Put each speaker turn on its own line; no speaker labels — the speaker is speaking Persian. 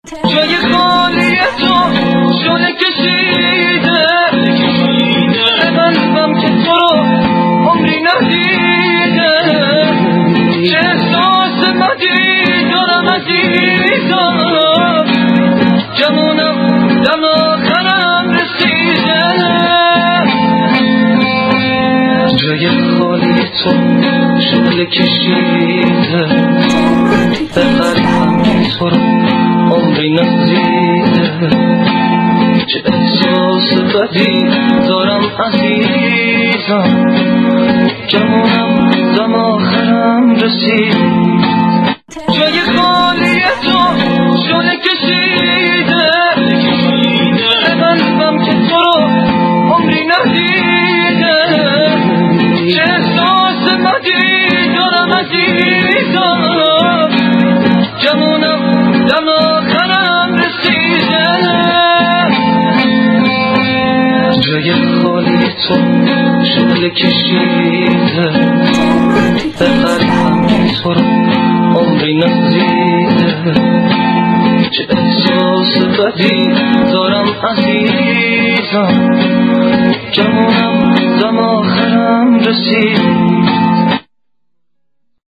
جای خالی تو شونه کشیده قلبم که تو رو عمری ندیده چه احساس بدی دارم عزیزم جمونم دم آخرم رسیده جای خالی تو شونه کشیده قلبم که تو رو عمری ندیده چه احساس بدی دارم عزیزم جمونم دم آخرم رسید جای خالی تو شونه کشیده قلبم که تو رو عمری ندیده چه احساس بدی دارم عزیزم جمونم دم آخرم رسیده جای خالی تو شعله کشیده قلبم تو رو عمری ندیده چه احساس بدی دارم عزیزم جمونم دم آخرم رسید